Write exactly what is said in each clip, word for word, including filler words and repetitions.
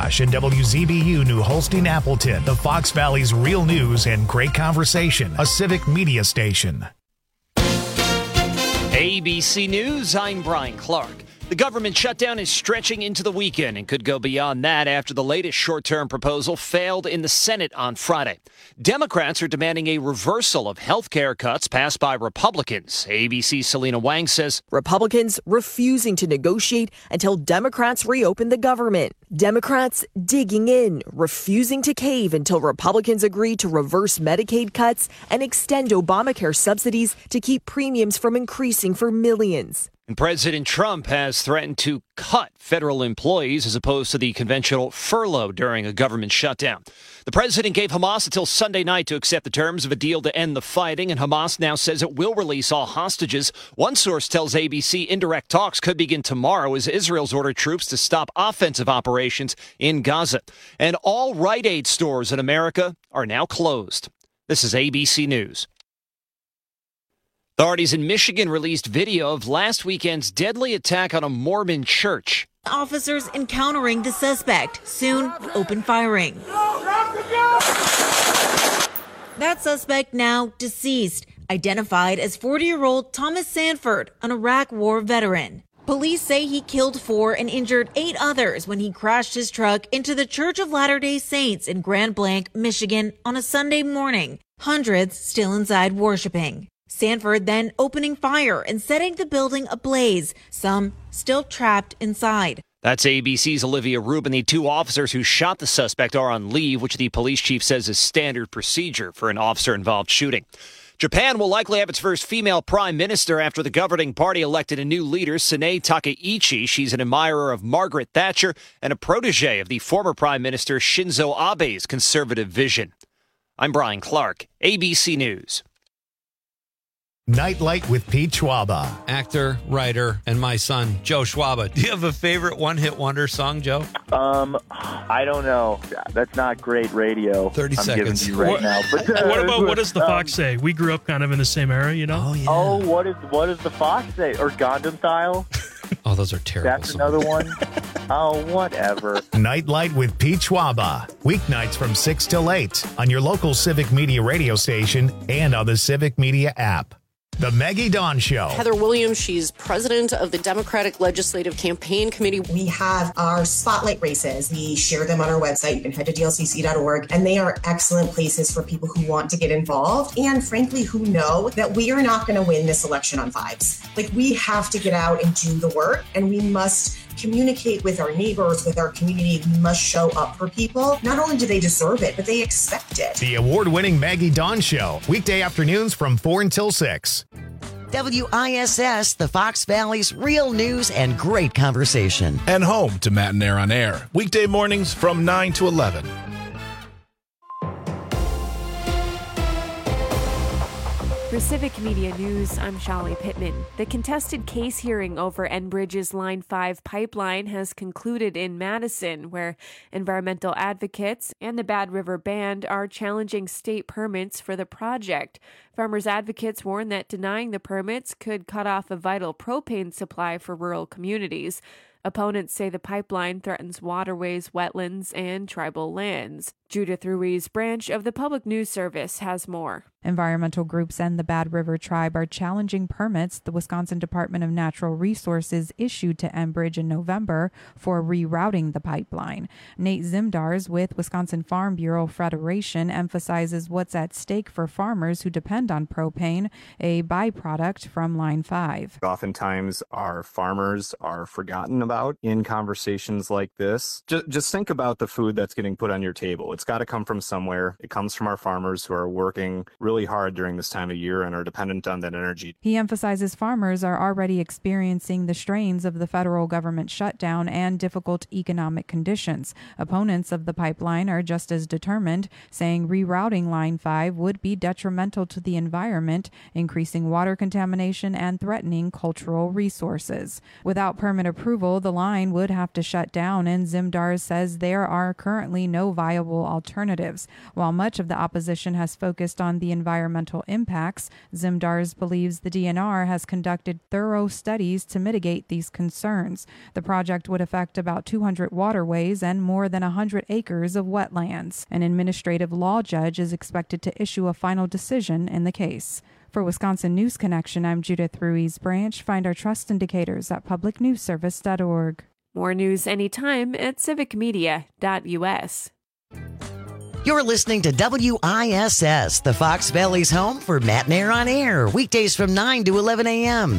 McIntosh and W Z B U New Holstein Appleton, the Fox Valley's real news and great conversation, a civic media station. A B C News, I'm Brian Clark. The government shutdown is stretching into the weekend and could go beyond that after the latest short-term proposal failed in the Senate on Friday. Democrats are demanding a reversal of health care cuts passed by Republicans. A B C's Selena Wang says Republicans refusing to negotiate until Democrats reopen the government. Democrats digging in, refusing to cave until Republicans agree to reverse Medicaid cuts and extend Obamacare subsidies to keep premiums from increasing for millions. And President Trump has threatened to cut federal employees as opposed to the conventional furlough during a government shutdown. The president gave Hamas until Sunday night to accept the terms of a deal to end the fighting, and Hamas now says it will release all hostages. One source tells A B C indirect talks could begin tomorrow as Israel's ordered troops to stop offensive operations in Gaza. And all Rite Aid stores in America are now closed. This is A B C News. Authorities in Michigan released video of last weekend's deadly attack on a Mormon church. Officers encountering the suspect soon open firing. That suspect now deceased, identified as forty-year-old Thomas Sanford, an Iraq War veteran. Police say he killed four and injured eight others when he crashed his truck into the Church of Latter-day Saints in Grand Blanc, Michigan on a Sunday morning. Hundreds still inside worshiping. Sanford then opening fire and setting the building ablaze, some still trapped inside. That's A B C's Olivia Rubin. The two officers who shot the suspect are on leave, which the police chief says is standard procedure for an officer-involved shooting. Japan will likely have its first female prime minister after the governing party elected a new leader, Sanae Takaichi. She's an admirer of Margaret Thatcher and a protege of the former prime minister Shinzo Abe's conservative vision. I'm Brian Clark, A B C News. Nightlight with Pete Schwaba. Actor, writer, and my son, Joe Schwaba. Do you have a favorite one-hit wonder song, Joe? Um, I don't know. That's not great radio. thirty I'm seconds. Giving you right what, now. But, uh, what about What Does the um, Fox Say? We grew up kind of in the same era, you know? Oh, yeah. Oh, what is what does the Fox say? Or Gundam Style? Oh, those are terrible That's songs. another one. Oh, whatever. Nightlight with Pete Schwaba. Weeknights from six till eight on your local Civic Media radio station and on the Civic Media app. The Maggie Dawn Show. Heather Williams, she's president of the Democratic Legislative Campaign Committee. We have our spotlight races. We share them on our website. You can head to D L C C dot org, and they are excellent places for people who want to get involved and, frankly, who know that we are not going to win this election on vibes. Like, we have to get out and do the work, and we must communicate with our neighbors, with our community. We must show up for people. Not only do they deserve it, but they expect it. The award-winning Maggie Dawn Show. Weekday afternoons from four until six. W I S S, the Fox Valley's real news and great conversation. And home to Matt and Air on Air. Weekday mornings from nine to eleven. For Civic Media News, I'm Shali Pittman. The contested case hearing over Enbridge's Line five pipeline has concluded in Madison, where environmental advocates and the Bad River Band are challenging state permits for the project. Farmers advocates warn that denying the permits could cut off a vital propane supply for rural communities. Opponents say the pipeline threatens waterways, wetlands, and tribal lands. Judith Ruiz, branch of the Public News Service, has more. Environmental groups and the Bad River Tribe are challenging permits the Wisconsin Department of Natural Resources issued to Enbridge in November for rerouting the pipeline. Nate Zimdars with Wisconsin Farm Bureau Federation emphasizes what's at stake for farmers who depend on propane, a byproduct from Line five. Oftentimes our farmers are forgotten about in conversations like this. Just, just think about the food that's getting put on your table. It's got to come from somewhere. It comes from our farmers who are working really hard during this time of year and are dependent on that energy. He emphasizes farmers are already experiencing the strains of the federal government shutdown and difficult economic conditions. Opponents of the pipeline are just as determined, saying rerouting Line five would be detrimental to the environment, increasing water contamination and threatening cultural resources. Without permit approval, the line would have to shut down, and Zimdars says there are currently no viable alternatives. While much of the opposition has focused on the environmental impacts, Zimdars believes the D N R has conducted thorough studies to mitigate these concerns. The project would affect about two hundred waterways and more than one hundred acres of wetlands. An administrative law judge is expected to issue a final decision in the case. For Wisconsin News Connection, I'm Judith Ruiz Branch. Find our trust indicators at public news service dot org. More news anytime at civic media dot u s. You're listening to W I S S, the Fox Valley's home for Matt and Air on Air, weekdays from nine to eleven a.m.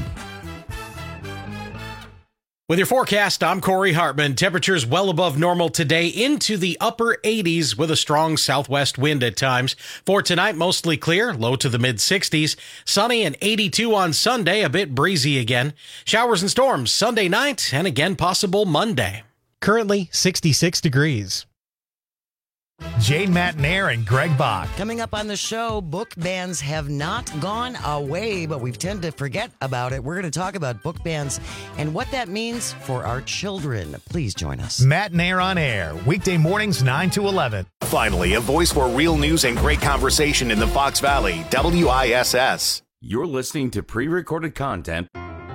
With your forecast, I'm Corey Hartman. Temperatures well above normal today into the upper eighties with a strong southwest wind at times. For tonight, mostly clear, low to the mid sixties. Sunny and eighty-two on Sunday, a bit breezy again. Showers and storms Sunday night and again possible Monday. Currently sixty-six degrees. Jane Matnair and Greg Bach. Coming up on the show, book bans have not gone away, but we tend to forget about it. We're going to talk about book bans and what that means for our children. Please join us. Matnair on Air, weekday mornings nine to eleven. Finally, a voice for real news and great conversation in the Fox Valley, W I S S. You're listening to pre-recorded content.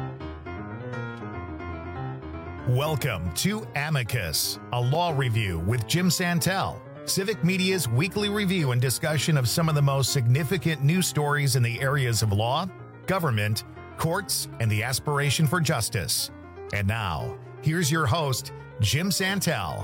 Welcome to Amicus, a law review with Jim Santel. Civic Media's weekly review and discussion of some of the most significant news stories in the areas of law, government, courts, and the aspiration for justice. And now, here's your host, Jim Santel.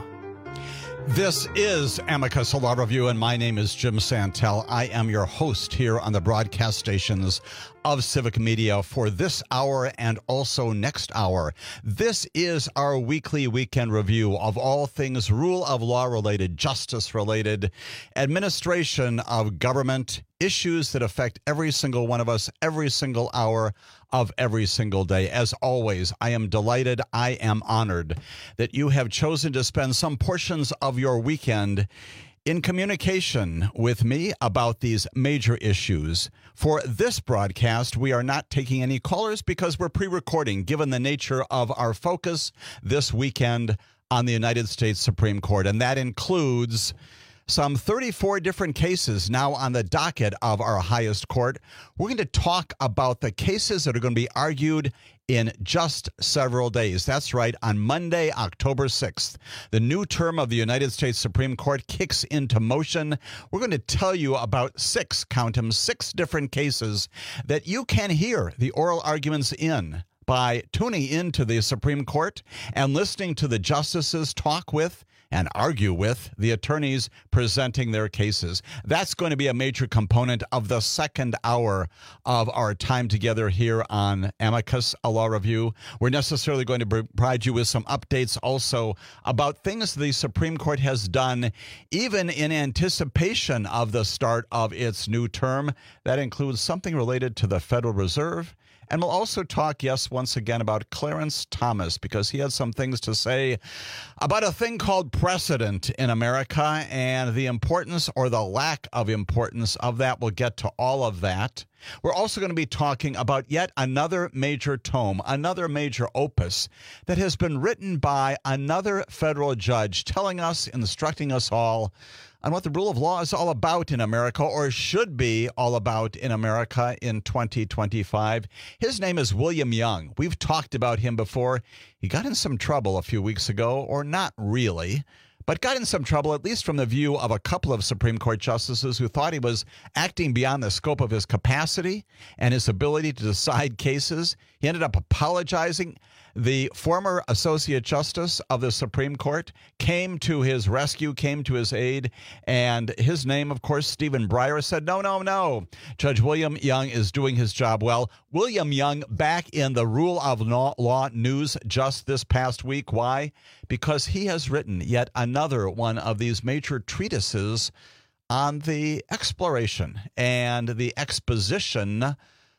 This is Amicus, a law review, and my name is Jim Santel. I am your host here on the broadcast stations of Civic Media for this hour and also next hour. This is our weekly weekend review of all things rule of law related, justice related, administration of government, issues that affect every single one of us, every single hour of every single day. As always, I am delighted, I am honored that you have chosen to spend some portions of your weekend in communication with me about these major issues. For this broadcast, we are not taking any callers because we're pre-recording, given the nature of our focus this weekend on the United States Supreme Court. And that includes some thirty-four different cases now on the docket of our highest court. We're going to talk about the cases that are going to be argued in just several days. That's right, on Monday, October sixth, the new term of the United States Supreme Court kicks into motion. We're going to tell you about six, count them, six different cases that you can hear the oral arguments in by tuning into the Supreme Court and listening to the justices talk with and argue with the attorneys presenting their cases. That's going to be a major component of the second hour of our time together here on Amicus, a law review. We're necessarily going to provide you with some updates also about things the Supreme Court has done, even in anticipation of the start of its new term. That includes something related to the Federal Reserve. And we'll also talk, yes, once again, about Clarence Thomas, because he had some things to say about a thing called precedent in America and the importance or the lack of importance of that. We'll get to all of that. We're also going to be talking about yet another major tome, another major opus that has been written by another federal judge telling us, instructing us all on what the rule of law is all about in America, or should be all about in America in twenty twenty-five. His name is William Young. We've talked about him before. He got in some trouble a few weeks ago, or not really, but got in some trouble, at least from the view of a couple of Supreme Court justices who thought he was acting beyond the scope of his capacity and his ability to decide cases. He ended up apologizing. The former Associate Justice of the Supreme Court came to his rescue, came to his aid, and his name, of course, Stephen Breyer, said, no, no, no. Judge William Young is doing his job well. William Young back in the rule of law news just this past week. Why? Because he has written yet another one of these major treatises on the exploration and the exposition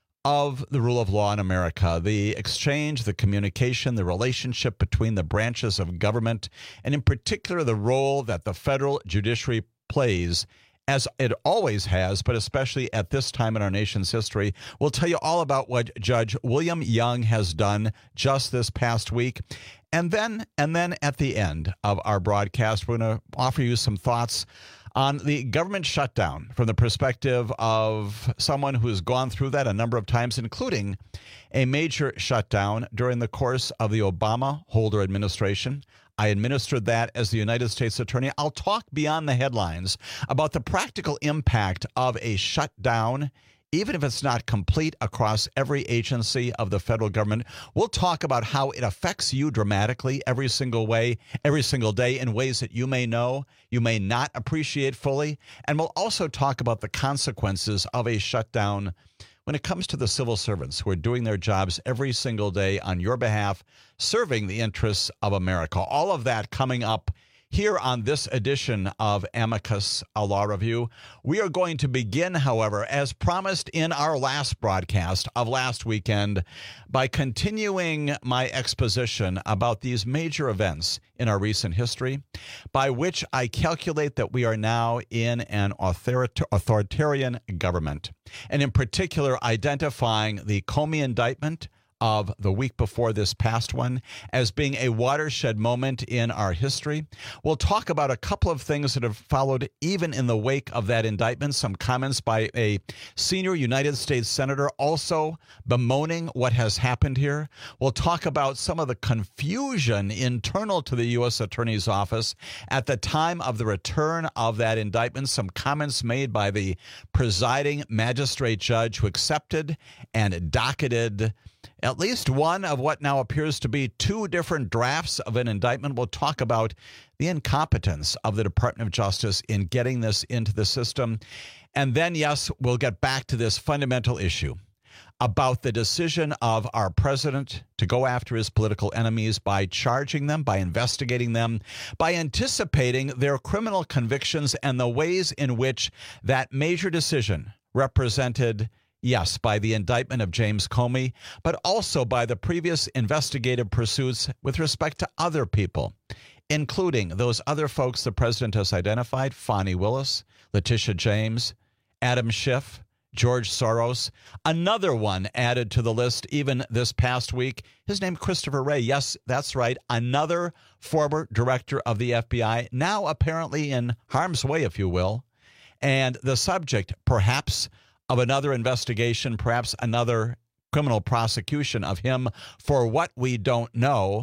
of the rule of law in America, the exchange, the communication, the relationship between the branches of government, and in particular the role that the federal judiciary plays as it always has, but especially at this time in our nation's history. We'll tell you all about what Judge William Young has done just this past week. And then, and then at the end of our broadcast, we're going to offer you some thoughts on the government shutdown from the perspective of someone who's gone through that a number of times, including a major shutdown during the course of the Obama-Holder administration. I administered that as the United States Attorney. I'll talk beyond the headlines about the practical impact of a shutdown, even if it's not complete across every agency of the federal government. We'll talk about how it affects you dramatically every single way, every single day in ways that you may know, you may not appreciate fully. And we'll also talk about the consequences of a shutdown when it comes to the civil servants who are doing their jobs every single day on your behalf, serving the interests of America. All of that coming up here on this edition of Amicus, a Law Review. We are going to begin, however, as promised in our last broadcast of last weekend, by continuing my exposition about these major events in our recent history, by which I calculate that we are now in an author- authoritarian government, and in particular identifying the Comey indictment of the week before this past one as being a watershed moment in our history. We'll talk about a couple of things that have followed even in the wake of that indictment, some comments by a senior United States senator also bemoaning what has happened here. We'll talk about some of the confusion internal to the U S Attorney's Office at the time of the return of that indictment, some comments made by the presiding magistrate judge who accepted and docketed at least one of what now appears to be two different drafts of an indictment. We'll talk about the incompetence of the Department of Justice in getting this into the system. And then, yes, we'll get back to this fundamental issue about the decision of our president to go after his political enemies by charging them, by investigating them, by anticipating their criminal convictions, and the ways in which that major decision represented, yes, by the indictment of James Comey, but also by the previous investigative pursuits with respect to other people, including those other folks the president has identified: Fani Willis, Letitia James, Adam Schiff, George Soros. Another one added to the list even this past week, his name Christopher Wray. Yes, that's right. Another former director of the F B I, now apparently in harm's way, if you will, and the subject, perhaps, of another investigation, perhaps another criminal prosecution of him for what we don't know.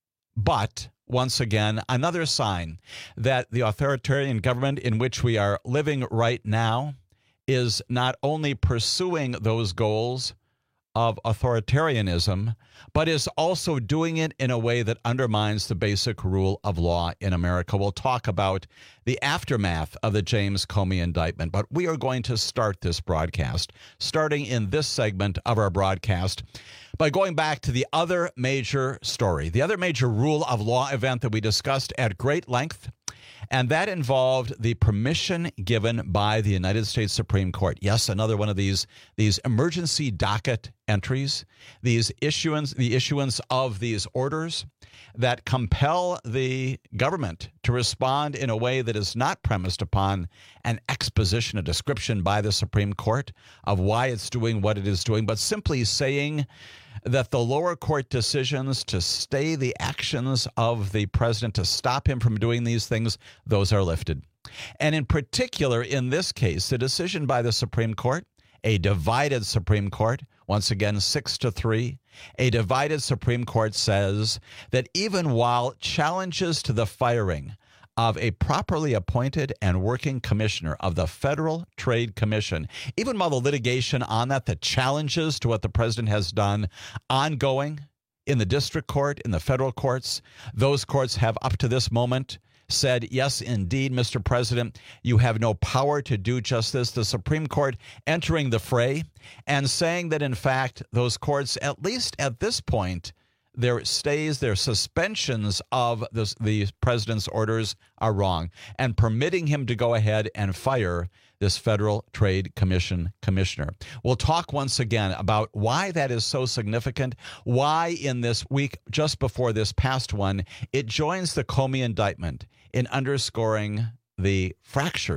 But once again, another sign that the authoritarian government in which we are living right now is not only pursuing those goals of authoritarianism, but is also doing it in a way that undermines the basic rule of law in America. We'll talk about the aftermath of the James Comey indictment, but we are going to start this broadcast, starting in this segment of our broadcast, by going back to the other major story, the other major rule of law event that we discussed at great length, and that involved the permission given by the United States Supreme Court. Yes, another one of these, these emergency docket entries, these issuance, the issuance of these orders that compel the government to respond in a way that is not premised upon an exposition, a description by the Supreme Court of why it's doing what it is doing, but simply saying that the lower court decisions to stay the actions of the president, to stop him from doing these things, those are lifted. And in particular, in this case, the decision by the Supreme Court, a divided Supreme Court, once again, six to three, a divided Supreme Court says that even while challenges to the firing of a properly appointed and working commissioner of the Federal Trade Commission, even while the litigation on that, the challenges to what the president has done, ongoing in the district court, in the federal courts, those courts have up to this moment said, yes, indeed, Mister President, you have no power to do just this. The Supreme Court entering the fray and saying that, in fact, those courts, at least at this point, their stays, their suspensions of this, the president's orders are wrong, and permitting him to go ahead and fire this Federal Trade Commission commissioner. We'll talk once again about why that is so significant, why in this week, just before this past one, it joins the Comey indictment in underscoring the fractures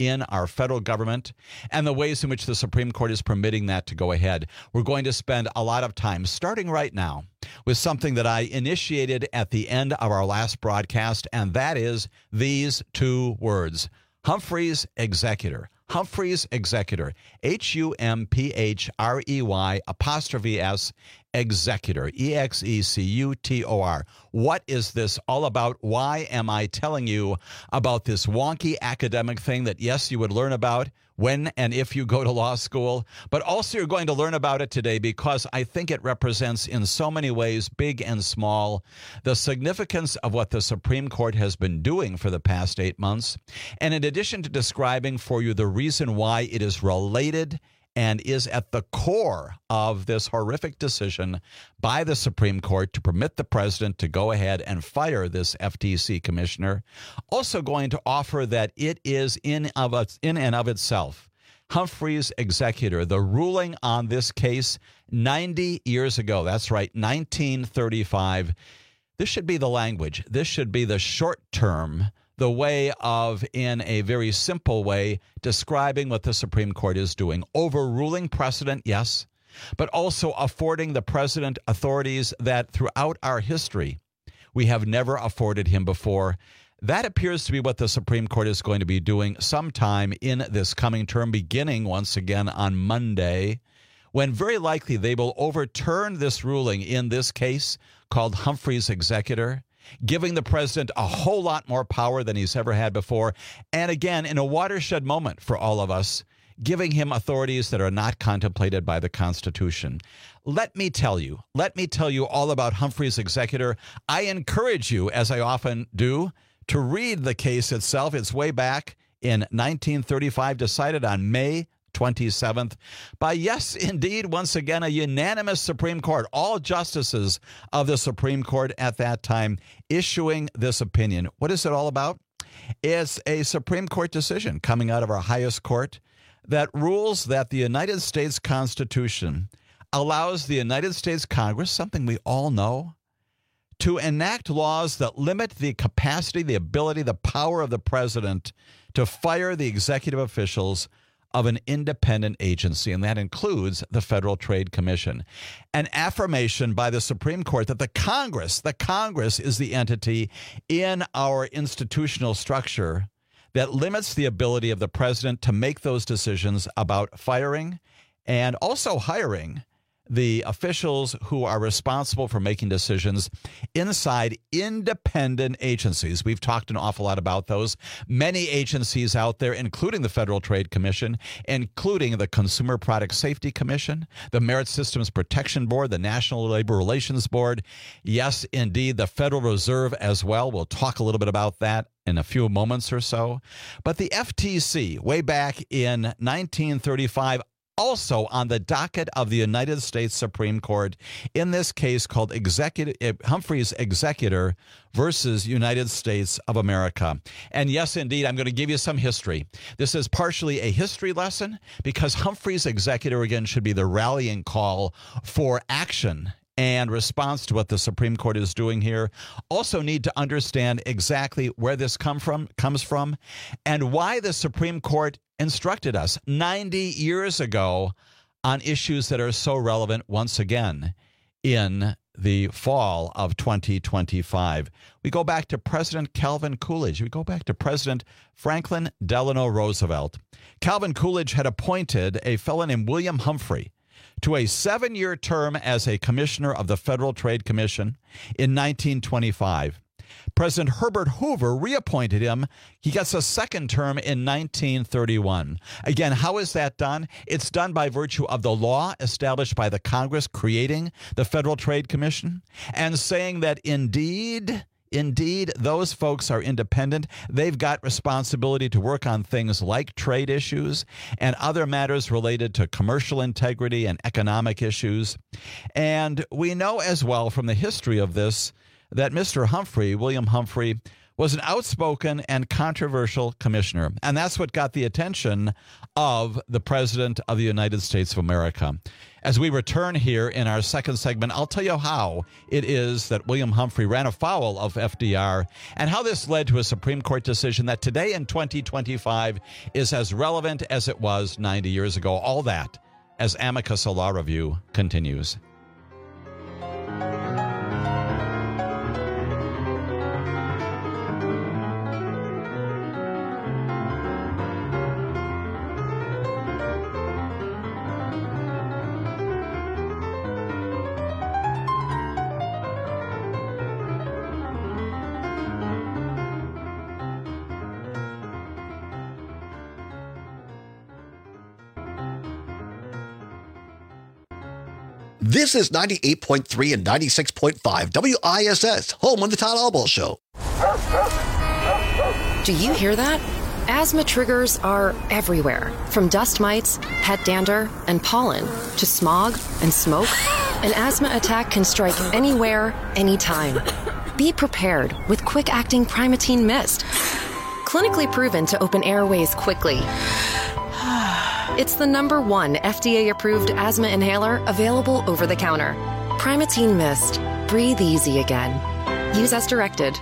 in our federal government and the ways in which the Supreme Court is permitting that to go ahead. We're going to spend a lot of time, starting right now, with something that I initiated at the end of our last broadcast, and that is these two words, Humphrey's Executor. Humphrey's Executor, H U M P H R E Y apostrophe S, Executor, E X E C U T O R. What is this all about? Why am I telling you about this wonky academic thing that, yes, you would learn about when and if you go to law school, but also you're going to learn about it today because I think it represents in so many ways, big and small, the significance of what the Supreme Court has been doing for the past eight months. And in addition to describing for you the reason why it is related and is at the core of this horrific decision by the Supreme Court to permit the president to go ahead and fire this F T C commissioner. Also going to offer that it is in of in and of itself, Humphrey's Executor, the ruling on this case ninety years ago. That's right, nineteen thirty-five. This should be the language. This should be the short term, the way of, in a very simple way, describing what the Supreme Court is doing. Overruling precedent, yes, but also affording the president authorities that throughout our history we have never afforded him before. That appears to be what the Supreme Court is going to be doing sometime in this coming term, beginning once again on Monday, when very likely they will overturn this ruling in this case called Humphrey's Executor, giving the president a whole lot more power than he's ever had before. And again, in a watershed moment for all of us, giving him authorities that are not contemplated by the Constitution. Let me tell you, let me tell you all about Humphrey's Executor. I encourage you, as I often do, to read the case itself. It's way back in nineteen thirty-five, decided on May twenty-seventh by, yes, indeed, once again, a unanimous Supreme Court, all justices of the Supreme Court at that time issuing this opinion. What is it all about? It's a Supreme Court decision coming out of our highest court that rules that the United States Constitution allows the United States Congress, something we all know, to enact laws that limit the capacity, the ability, the power of the president to fire the executive officials of an independent agency, and that includes the Federal Trade Commission. An affirmation by the Supreme Court that the Congress, the Congress is the entity in our institutional structure that limits the ability of the president to make those decisions about firing and also hiring the officials who are responsible for making decisions inside independent agencies. We've talked an awful lot about those. Many agencies out there, including the Federal Trade Commission, including the Consumer Product Safety Commission, the Merit Systems Protection Board, the National Labor Relations Board. Yes, indeed, the Federal Reserve as well. We'll talk a little bit about that in a few moments or so. But the F T C, way back in nineteen thirty-five, also on the docket of the United States Supreme Court, in this case called Executive, Humphrey's Executor versus United States of America. And yes, indeed, I'm going to give you some history. This is partially a history lesson because Humphrey's Executor, again, should be the rallying call for action and response to what the Supreme Court is doing here. Also need to understand exactly where this come from, comes from and why the Supreme Court instructed us ninety years ago on issues that are so relevant once again in the fall of twenty twenty-five. We go back to President Calvin Coolidge. We go back to President Franklin Delano Roosevelt. Calvin Coolidge had appointed a fellow named William Humphrey to a seven-year term as a commissioner of the Federal Trade Commission in nineteen twenty-five. President Herbert Hoover reappointed him. He gets a second term in nineteen thirty-one. Again, how is that done? It's done by virtue of the law established by the Congress creating the Federal Trade Commission and saying that indeed, indeed, those folks are independent. They've got responsibility to work on things like trade issues and other matters related to commercial integrity and economic issues. And we know as well from the history of this that Mister Humphrey, William Humphrey, was an outspoken and controversial commissioner. And that's what got the attention of the President of the United States of America. As we return here in our second segment, I'll tell you how it is that William Humphrey ran afoul of F D R and how this led to a Supreme Court decision that today in twenty twenty-five is as relevant as it was ninety years ago. All that as Amicus, a Law Review, continues. This is ninety-eight point three and ninety-six point five W I S S, home of the Todd Albaugh Show. Do you hear that? Asthma triggers are everywhere, from dust mites, pet dander, and pollen, to smog and smoke. An asthma attack can strike anywhere, anytime. Be prepared with quick-acting Primatene Mist. Clinically proven to open airways quickly. It's the number one F D A-approved asthma inhaler available over the counter. Primatene Mist. Breathe easy again. Use as directed.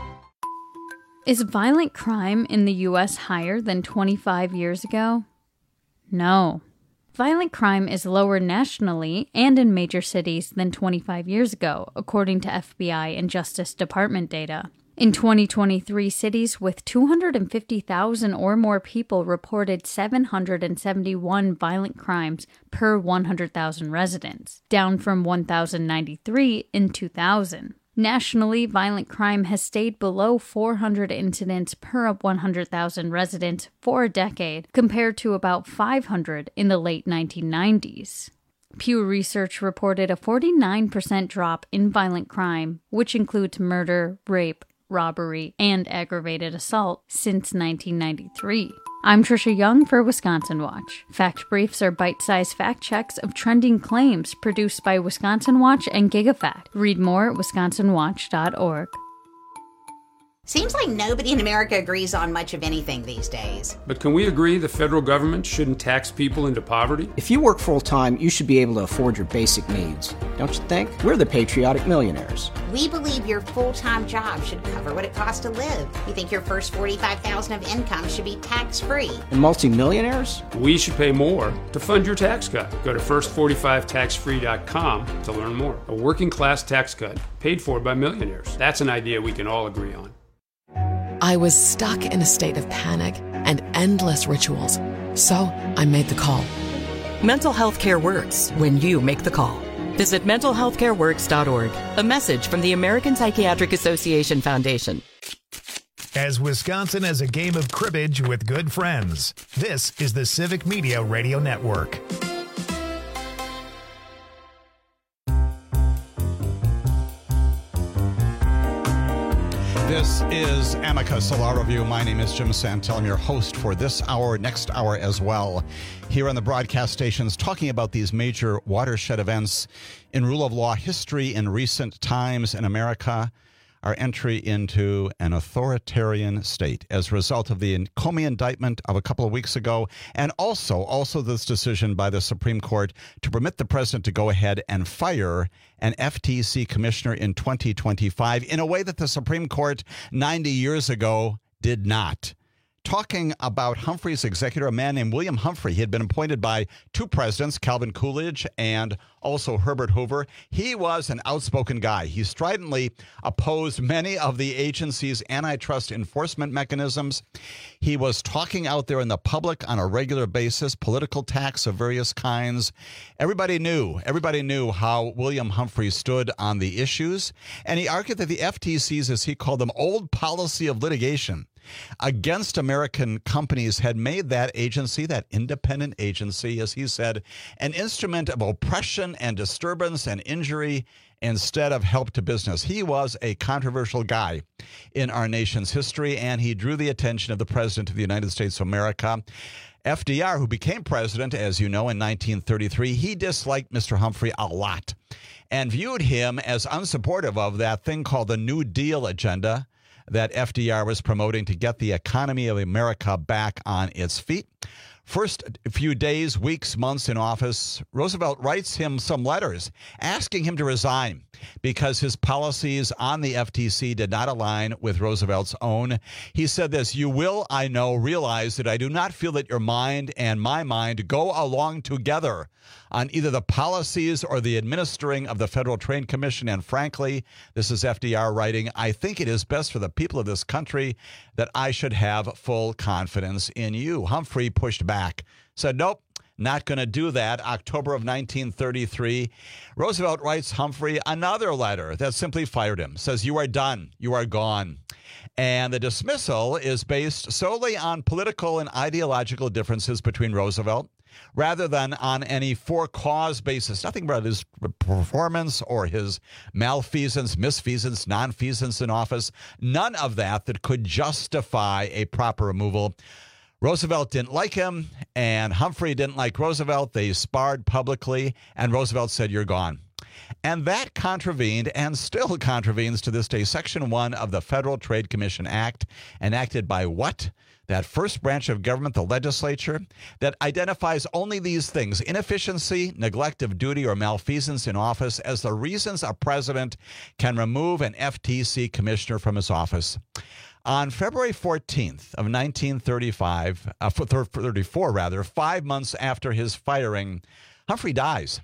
Is violent crime in the U S higher than twenty-five years ago? No. Violent crime is lower nationally and in major cities than twenty-five years ago, according to F B I and Justice Department data. In twenty twenty-three, cities with two hundred fifty thousand or more people reported seven hundred seventy-one violent crimes per one hundred thousand residents, down from one thousand ninety-three in two thousand. Nationally, violent crime has stayed below four hundred incidents per one hundred thousand residents for a decade, compared to about five hundred in the late nineteen nineties. Pew Research reported a forty-nine percent drop in violent crime, which includes murder, rape, robbery, and aggravated assault since nineteen ninety-three. I'm Trisha Young for Wisconsin Watch. Fact Briefs are bite-sized fact checks of trending claims produced by Wisconsin Watch and GigaFact. Read more at wisconsin watch dot org. Seems like nobody in America agrees on much of anything these days. But can we agree the federal government shouldn't tax people into poverty? If you work full-time, you should be able to afford your basic needs. Don't you think? We're the patriotic millionaires. We believe your full-time job should cover what it costs to live. You think your first forty-five thousand dollars of income should be tax-free. And multimillionaires? We should pay more to fund your tax cut. Go to first forty-five tax free dot com to learn more. A working-class tax cut paid for by millionaires. That's an idea we can all agree on. I was stuck in a state of panic and endless rituals. So I made the call. Mental health care works when you make the call. Visit mental health care works dot org. A message from the American Psychiatric Association Foundation. As Wisconsin as a game of cribbage with good friends, this is the Civic Media Radio Network. This is Amicus, a Law Review. My name is Jim Santel. I'm your host for this hour, next hour as well, here on the broadcast stations, talking about these major watershed events in rule of law history in recent times in America, our entry into an authoritarian state as a result of the Comey indictment of a couple of weeks ago, and also, also this decision by the Supreme Court to permit the president to go ahead and fire an F T C commissioner in twenty twenty-five in a way that the Supreme Court ninety years ago did not. Talking about Humphrey's executor, a man named William Humphrey. He had been appointed by two presidents, Calvin Coolidge and also Herbert Hoover. He was an outspoken guy. He stridently opposed many of the agency's antitrust enforcement mechanisms. He was talking out there in the public on a regular basis, political attacks of various kinds. Everybody knew, everybody knew how William Humphrey stood on the issues. And he argued that the F T C's, as he called them, old policy of litigation against American companies had made that agency, that independent agency, as he said, an instrument of oppression and disturbance and injury instead of help to business. He was a controversial guy in our nation's history, and he drew the attention of the President of the United States of America. F D R, who became president, as you know, in nineteen thirty-three, he disliked Mister Humphrey a lot and viewed him as unsupportive of that thing called the New Deal agenda that F D R was promoting to get the economy of America back on its feet. First few days, weeks, months in office, Roosevelt writes him some letters asking him to resign because his policies on the F T C did not align with Roosevelt's own. He said this, "You will, I know, realize that I do not feel that your mind and my mind go along together on either the policies or the administering of the Federal Trade Commission. And frankly," this is F D R writing, "I think it is best for the people of this country that I should have full confidence in you." Humphrey pushed back, said, "Nope, not going to do that." October of nineteen thirty-three, Roosevelt writes Humphrey another letter that simply fired him, says, "You are done. You are gone." And the dismissal is based solely on political and ideological differences between Roosevelt rather than on any for-cause basis. Nothing about his performance or his malfeasance, misfeasance, nonfeasance in office. None of that that could justify a proper removal. Roosevelt didn't like him, and Humphrey didn't like Roosevelt. They sparred publicly, and Roosevelt said, "You're gone." And that contravened, and still contravenes to this day, Section one of the Federal Trade Commission Act, enacted by what? That first branch of government, the legislature, that identifies only these things: inefficiency, neglect of duty, or malfeasance in office as the reasons a president can remove an F T C commissioner from his office. On February fourteenth of nineteen thirty-five, uh, thirty-four rather, five months after his firing, Humphrey dies.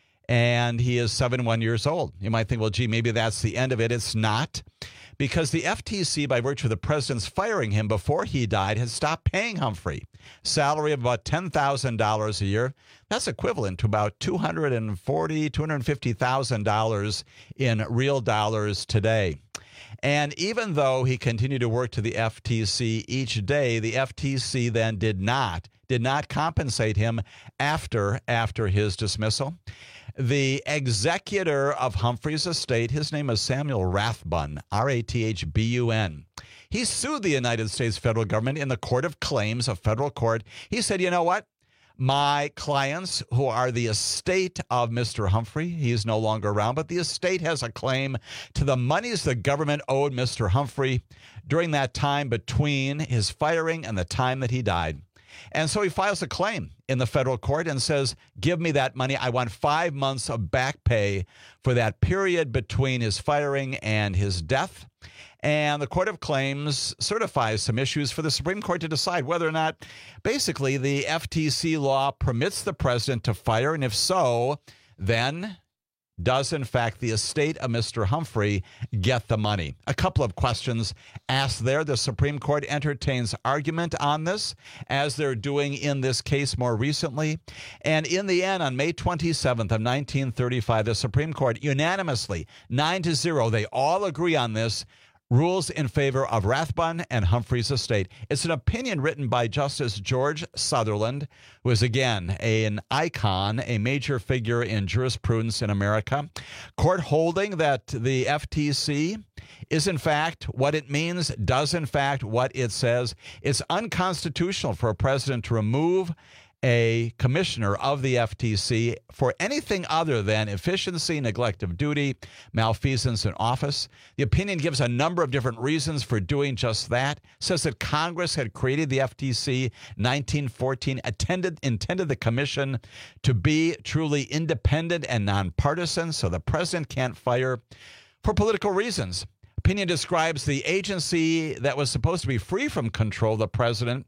And he is seventy-one years old. You might think, well, gee, maybe that's the end of it. It's not, because the F T C, by virtue of the president's firing him before he died, has stopped paying Humphrey salary of about ten thousand dollars a year. That's equivalent to about two hundred forty thousand dollars, two hundred fifty thousand dollars in real dollars today. And even though he continued to work to the F T C each day, the F T C then did not, did not compensate him after, after his dismissal. The executor of Humphrey's estate, his name is Samuel Rathbun, R A T H B U N. He sued the United States federal government in the Court of Claims, a federal court. He said, you know what? My clients, who are the estate of Mister Humphrey, he is no longer around, but the estate has a claim to the monies the government owed Mister Humphrey during that time between his firing and the time that he died. And so he files a claim in the federal court and says, give me that money. I want five months of back pay for that period between his firing and his death. And the Court of Claims certifies some issues for the Supreme Court to decide whether or not basically the F T C law permits the president to fire. And if so, then does, in fact, the estate of Mister Humphrey get the money? A couple of questions asked there. The Supreme Court entertains argument on this, as they're doing in this case more recently. And in the end, on May twenty-seventh of nineteen thirty-five, the Supreme Court unanimously, nine to zero, they all agree on this, rules in favor of Rathbun and Humphrey's estate. It's an opinion written by Justice George Sutherland, who is, again, a, an icon, a major figure in jurisprudence in America. Court holding that the F T C is, in fact, what it means, does, in fact, what it says. It's unconstitutional for a president to remove a commissioner of the F T C for anything other than efficiency, neglect of duty, malfeasance in office. The opinion gives a number of different reasons for doing just that. Says that Congress had created the F T C nineteen fourteen, attended, intended the commission to be truly independent and nonpartisan, so the president can't fire for political reasons. Opinion describes the agency that was supposed to be free from control of the president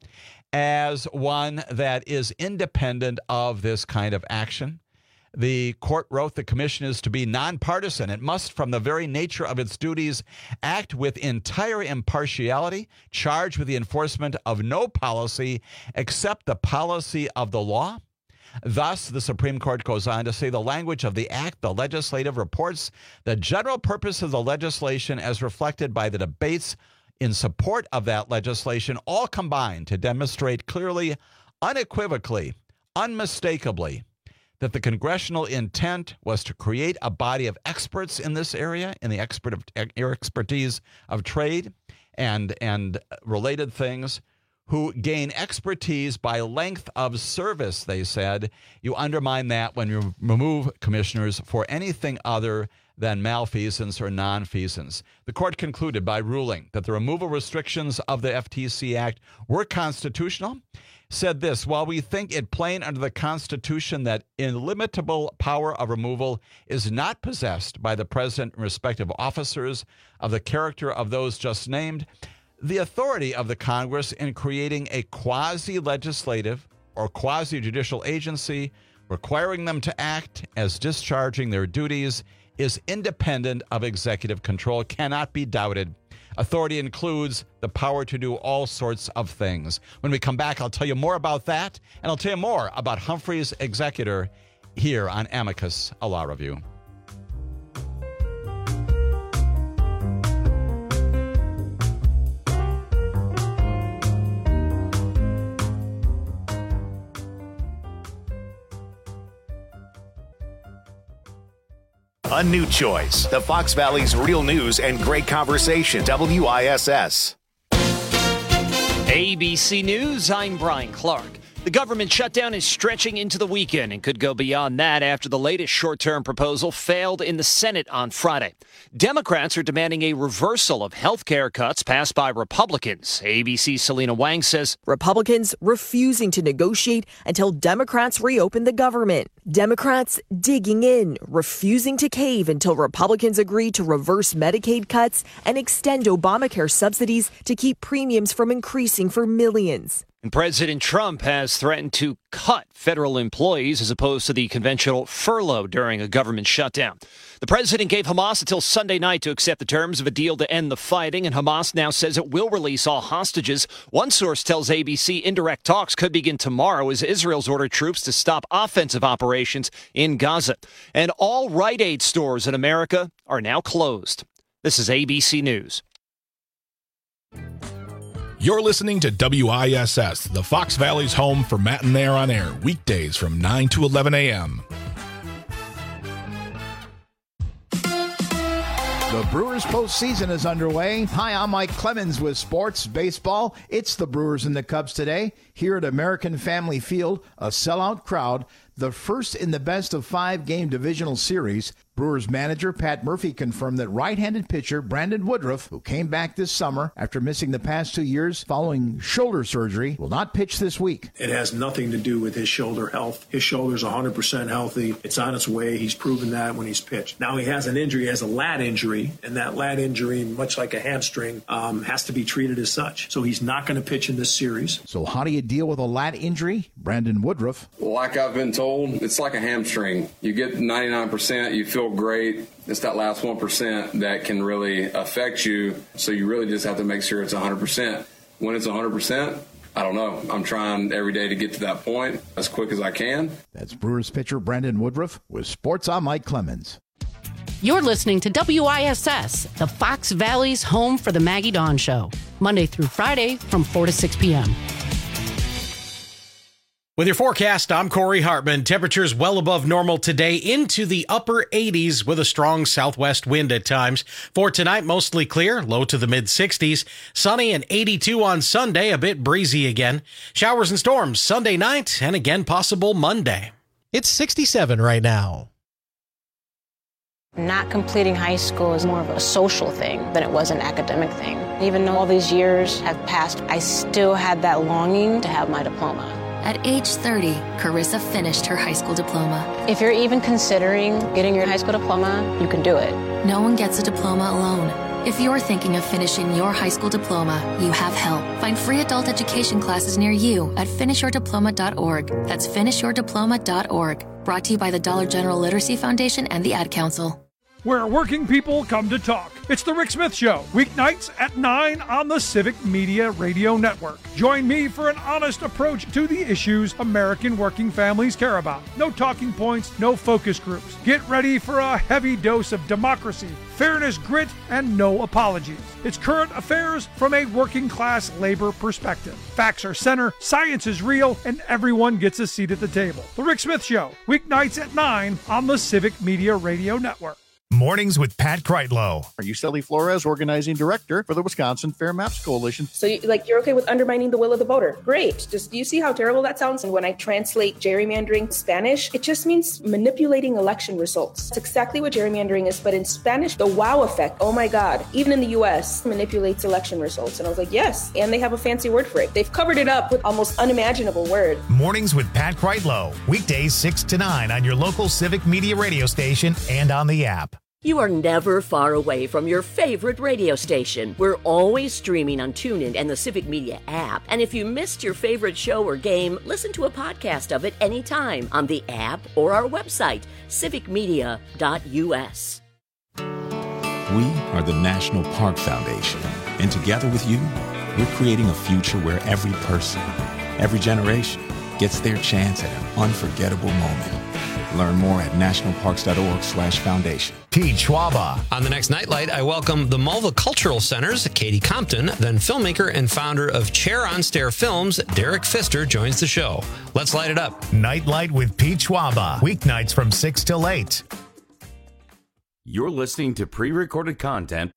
as one that is independent of this kind of action. The court wrote the commission is to be nonpartisan. It must, from the very nature of its duties, act with entire impartiality, charged with the enforcement of no policy except the policy of the law. Thus, the Supreme Court goes on to say the language of the act, the legislative, reports the general purpose of the legislation as reflected by the debates in support of that legislation, all combined to demonstrate clearly, unequivocally, unmistakably, that the congressional intent was to create a body of experts in this area, in the expert of, expertise of trade and, and related things, who gain expertise by length of service, they said. You undermine that when you remove commissioners for anything other than malfeasance or nonfeasance. The court concluded by ruling that the removal restrictions of the F T C Act were constitutional. Said this, while we think it plain under the Constitution that illimitable power of removal is not possessed by the president and respective officers of the character of those just named, the authority of the Congress in creating a quasi-legislative or quasi-judicial agency requiring them to act as discharging their duties is independent of executive control cannot be doubted. Authority includes the power to do all sorts of things. When we come back, I'll tell you more about that, and I'll tell you more about Humphrey's executor here on Amicus, a Law Review. A new choice. The Fox Valley's real news and great conversation. W I S S. A B C News, I'm Brian Clark. The government shutdown is stretching into the weekend and could go beyond that after the latest short-term proposal failed in the Senate on Friday. Democrats are demanding a reversal of health care cuts passed by Republicans. A B C's Selena Wang says Republicans refusing to negotiate until Democrats reopen the government. Democrats digging in, refusing to cave until Republicans agree to reverse Medicaid cuts and extend Obamacare subsidies to keep premiums from increasing for millions. And President Trump has threatened to cut federal employees as opposed to the conventional furlough during a government shutdown. The president gave Hamas until Sunday night to accept the terms of a deal to end the fighting, and Hamas now says it will release all hostages. One source tells A B C indirect talks could begin tomorrow as Israel's ordered troops to stop offensive operations in Gaza. And all Rite Aid stores in America are now closed. This is A B C News. You're listening to W I S S, the Fox Valley's home for Matt and Nair on air, weekdays from nine to eleven a.m. The Brewers postseason is underway. Hi, I'm Mike Clemens with Sports Baseball. It's the Brewers and the Cubs today here at American Family Field, a sellout crowd, the first in the best of five game divisional series. Brewers manager Pat Murphy confirmed that right-handed pitcher Brandon Woodruff, who came back this summer after missing the past two years following shoulder surgery, will not pitch this week. It has nothing to do with his shoulder health. His shoulder's one hundred percent healthy. It's on its way. He's proven that when he's pitched. Now he has an injury. He has a lat injury, and that lat injury, much like a hamstring, um, has to be treated as such. So he's not going to pitch in this series. So how do you deal with a lat injury? Brandon Woodruff. Like I've been told, it's like a hamstring. You get ninety-nine percent, you feel great. It's that last one percent that can really affect you. So you really just have to make sure it's one hundred percent. When it's one hundred percent, I don't know. I'm trying every day to get to that point as quick as I can. That's Brewers pitcher Brandon Woodruff with Sports. I'm Mike Clemens. You're listening to W I S S, the Fox Valley's home for the Maggie Dawn Show, Monday through Friday from four to six p.m. With your forecast, I'm Corey Hartman. Temperatures well above normal today into the upper eighties with a strong southwest wind at times. For tonight, mostly clear, low to the mid sixties. Sunny and eighty-two on Sunday, a bit breezy again. Showers and storms Sunday night and again possible Monday. It's sixty-seven right now. Not completing high school is more of a social thing than it was an academic thing. Even though all these years have passed, I still had that longing to have my diploma. At age thirty, Carissa finished her high school diploma. If you're even considering getting your high school diploma, you can do it. No one gets a diploma alone. If you're thinking of finishing your high school diploma, you have help. Find free adult education classes near you at finish your diploma dot org. That's finish your diploma dot org. Brought to you by the Dollar General Literacy Foundation and the Ad Council. Where working people come to talk. It's The Rick Smith Show, weeknights at nine on the Civic Media Radio Network. Join me for an honest approach to the issues American working families care about. No talking points, no focus groups. Get ready for a heavy dose of democracy, fairness, grit, and no apologies. It's current affairs from a working class labor perspective. Facts are center, science is real, and everyone gets a seat at the table. The Rick Smith Show, weeknights at nine on the Civic Media Radio Network. Mornings with Pat Kreitlow. Are you Sally Flores, organizing director for the Wisconsin Fair Maps Coalition? So, you, like, you're okay with undermining the will of the voter? Great. Just, do you see how terrible that sounds? And when I translate gerrymandering Spanish, it just means manipulating election results. It's exactly what gerrymandering is, but in Spanish, the wow effect, oh my God, even in the U S, manipulates election results. And I was like, yes, and they have a fancy word for it. They've covered it up with almost unimaginable word. Mornings with Pat Kreitlow. Weekdays six to nine on your local Civic Media radio station and on the app. You are never far away from your favorite radio station. We're always streaming on TuneIn and the Civic Media app. And if you missed your favorite show or game, listen to a podcast of it anytime on the app or our website, civic media dot u s. We are the National Park Foundation, and together with you, we're creating a future where every person, every generation, gets their chance at an unforgettable moment. Learn more at nationalparks.org slash foundation. Pete Schwaba. On the next Nightlight, I welcome the Mulva Cultural Center's Katie Compton, then filmmaker and founder of Chair on Stair Films, Derek Pfister, joins the show. Let's light it up. Nightlight with Pete Schwaba. Weeknights from six till eight. You're listening to pre-recorded content.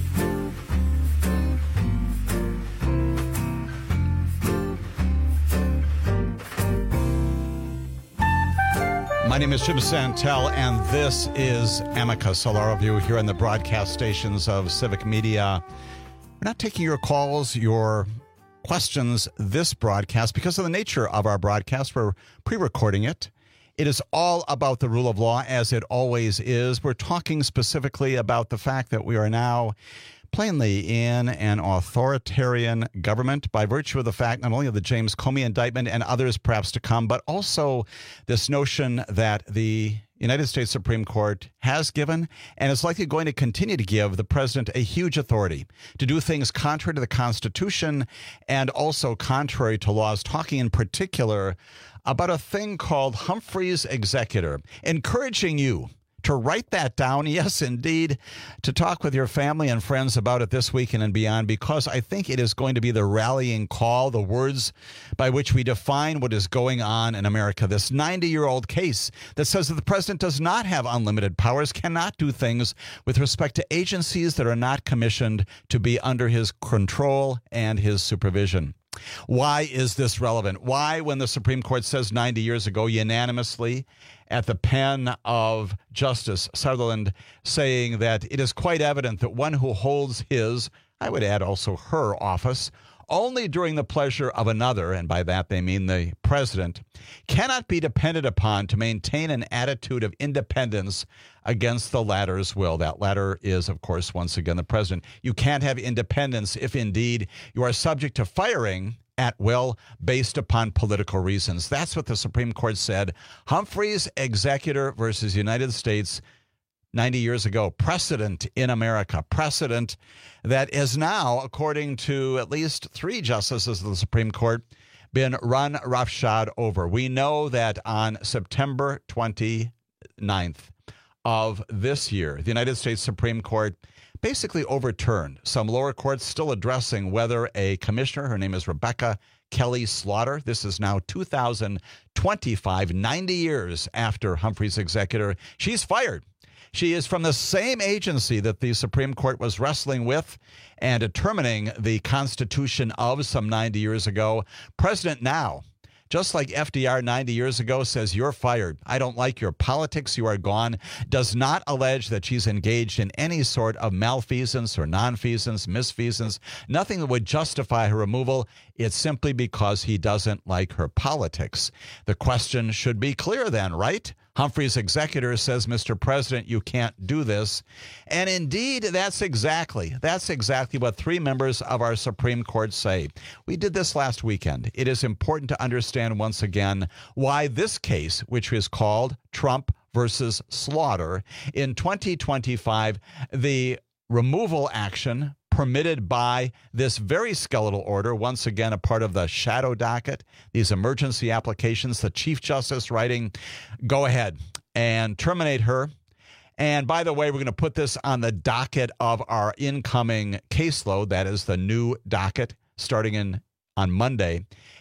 My name is Jim Santel, and this is Amicus, a law review here on the broadcast stations of Civic Media. We're not taking your calls, your questions this broadcast. Because of the nature of our broadcast, we're pre-recording it. It is all about the rule of law, as it always is. We're talking specifically about the fact that we are now plainly in an authoritarian government by virtue of the fact not only of the James Comey indictment and others perhaps to come, but also this notion that the United States Supreme Court has given and is likely going to continue to give the president a huge authority to do things contrary to the Constitution and also contrary to laws, talking in particular about a thing called Humphrey's Executor, encouraging you to write that down, yes, indeed, to talk with your family and friends about it this weekend and beyond, because I think it is going to be the rallying call, the words by which we define what is going on in America. This ninety-year-old case that says that the president does not have unlimited powers, cannot do things with respect to agencies that are not commissioned to be under his control and his supervision. Why is this relevant? Why, when the Supreme Court says ninety years ago unanimously at the pen of Justice Sutherland, saying that it is quite evident that one who holds his, I would add also her office, only during the pleasure of another, and by that they mean the president, cannot be depended upon to maintain an attitude of independence against the latter's will. That latter is, of course, once again, the president. You can't have independence if indeed you are subject to firing at will based upon political reasons. That's what the Supreme Court said. Humphrey's Executor versus United States ninety years ago. Precedent in America. Precedent that is now, according to at least three justices of the Supreme Court, been run roughshod over. We know that on September twenty-ninth of this year, the United States Supreme Court basically overturned some lower courts still addressing whether a commissioner, her name is Rebecca Kelly Slaughter, this is now two thousand twenty-five, ninety years after Humphrey's Executor, she's fired. She is from the same agency that the Supreme Court was wrestling with and determining the Constitution of some ninety years ago. President now, just like F D R ninety years ago, says you're fired. I don't like your politics. You are gone. Does not allege that she's engaged in any sort of malfeasance or nonfeasance, misfeasance, nothing that would justify her removal. It's simply because he doesn't like her politics. The question should be clear then, right? Humphrey's Executor says, Mister President, you can't do this. And indeed, that's exactly, that's exactly what three members of our Supreme Court say. We did this last weekend. It is important to understand once again why this case, which is called Trump versus Slaughter, in twenty twenty-five, the removal action permitted by this very skeletal order, once again a part of the shadow docket, these emergency applications, the Chief Justice writing, go ahead and terminate her. And by the way, we're going to put this on the docket of our incoming caseload. That is the new docket starting in on Monday.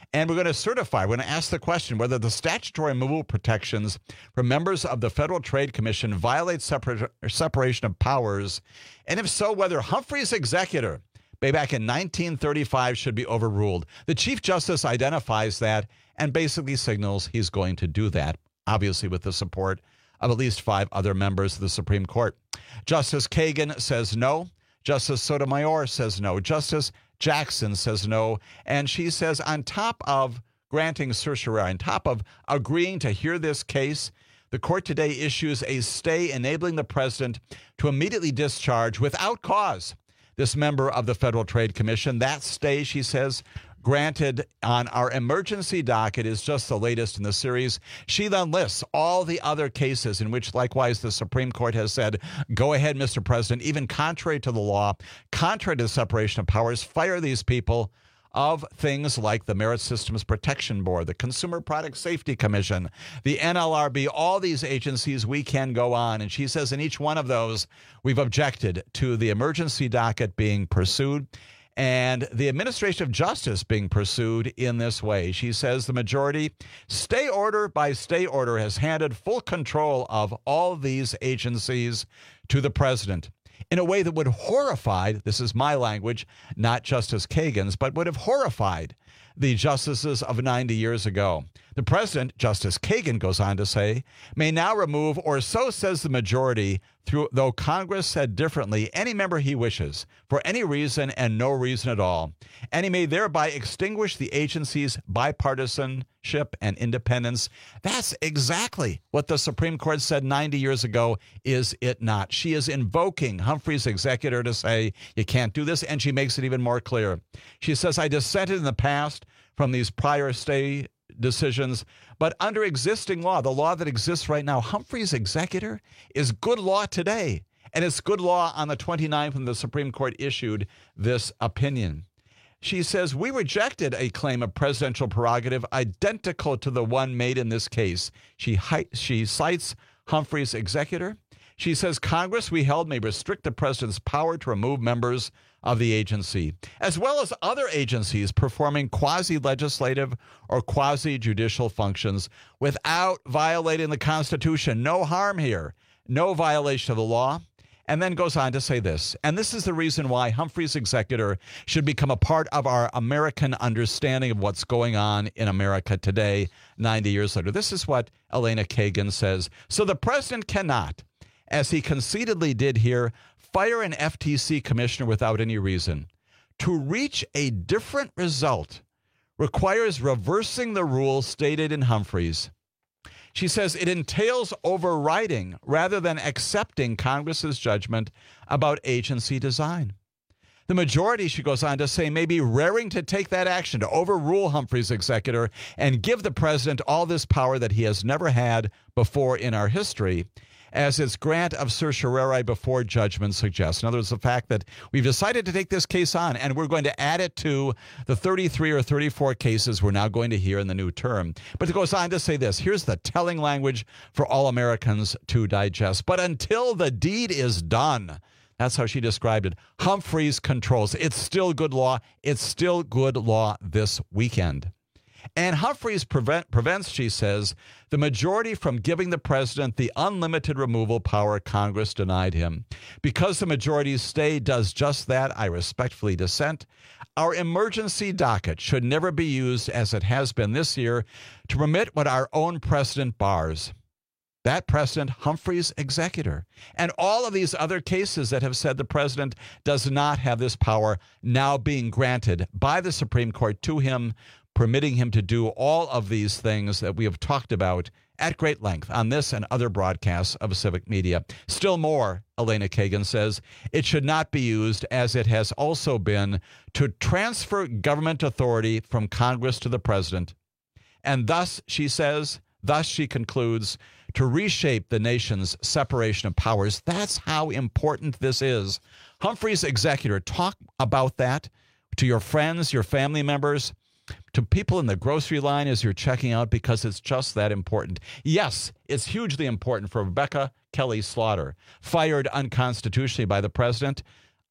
And we're going to certify, we're going to ask the question whether the statutory removal protections for members of the Federal Trade Commission violate separa- separation of powers, and if so, whether Humphrey's executor way back in nineteen thirty-five should be overruled. The Chief Justice identifies that and basically signals he's going to do that, obviously with the support of at least five other members of the Supreme Court. Justice Kagan says no. Justice Sotomayor says no. Justice Jackson says no. And she says on top of granting certiorari, on top of agreeing to hear this case, the court today issues a stay enabling the president to immediately discharge without cause this member of the Federal Trade Commission. That stay, she says, granted on our emergency docket is just the latest in the series. She then lists all the other cases in which, likewise, the Supreme Court has said, go ahead, Mister President, even contrary to the law, contrary to the separation of powers, fire these people of things like the Merit Systems Protection Board, the Consumer Product Safety Commission, the N L R B, all these agencies, we can go on. And she says in each one of those, we've objected to the emergency docket being pursued and the administration of justice being pursued in this way. She says the majority, stay order by stay order, has handed full control of all these agencies to the president in a way that would horrify, this is my language, not Justice Kagan's, but would have horrified the justices of ninety years ago. The president, Justice Kagan goes on to say, may now remove, or so says the majority, through, though Congress said differently, any member he wishes, for any reason and no reason at all. And he may thereby extinguish the agency's bipartisanship and independence. That's exactly what the Supreme Court said ninety years ago, is it not? She is invoking Humphrey's executor to say, you can't do this, and she makes it even more clear. She says, I dissented in the past from these prior stay decisions, but under existing law, the law that exists right now, Humphrey's executor is good law today. And it's good law on the twenty-ninth when the Supreme Court issued this opinion. She says, we rejected a claim of presidential prerogative identical to the one made in this case. She, she cites Humphrey's executor. She says, Congress, we held, may restrict the president's power to remove members of the agency, as well as other agencies performing quasi-legislative or quasi-judicial functions without violating the Constitution. No harm here, no violation of the law. And then goes on to say this, and this is the reason why Humphrey's executor should become a part of our American understanding of what's going on in America today, ninety years later. This is what Elena Kagan says. So the president cannot, as he conceitedly did here, fire an F T C commissioner without any reason. To reach a different result requires reversing the rule stated in Humphrey's. She says it entails overriding rather than accepting Congress's judgment about agency design. The majority, she goes on to say, may be raring to take that action to overrule Humphrey's executor and give the president all this power that he has never had before in our history, as its grant of certiorari before judgment suggests. In other words, the fact that we've decided to take this case on and we're going to add it to the thirty-three or thirty-four cases we're now going to hear in the new term. But it goes on to say this. Here's the telling language for all Americans to digest. But until the deed is done, that's how she described it, Humphreys controls. It's still good law. It's still good law this weekend. And Humphreys prevent, prevents, she says, the majority from giving the president the unlimited removal power Congress denied him. Because the majority's stay does just that, I respectfully dissent. Our emergency docket should never be used, as it has been this year, to permit what our own precedent bars. That precedent, Humphrey's executor. And all of these other cases that have said the president does not have this power now being granted by the Supreme Court to him, permitting him to do all of these things that we have talked about at great length on this and other broadcasts of Civic Media. Still more, Elena Kagan says, it should not be used, as it has also been, to transfer government authority from Congress to the president. And thus, she says, thus she concludes, to reshape the nation's separation of powers. That's how important this is. Humphrey's executor, talk about that to your friends, your family members, to people in the grocery line as you're checking out, because it's just that important. Yes, it's hugely important for Rebecca Kelly Slaughter, fired unconstitutionally by the president.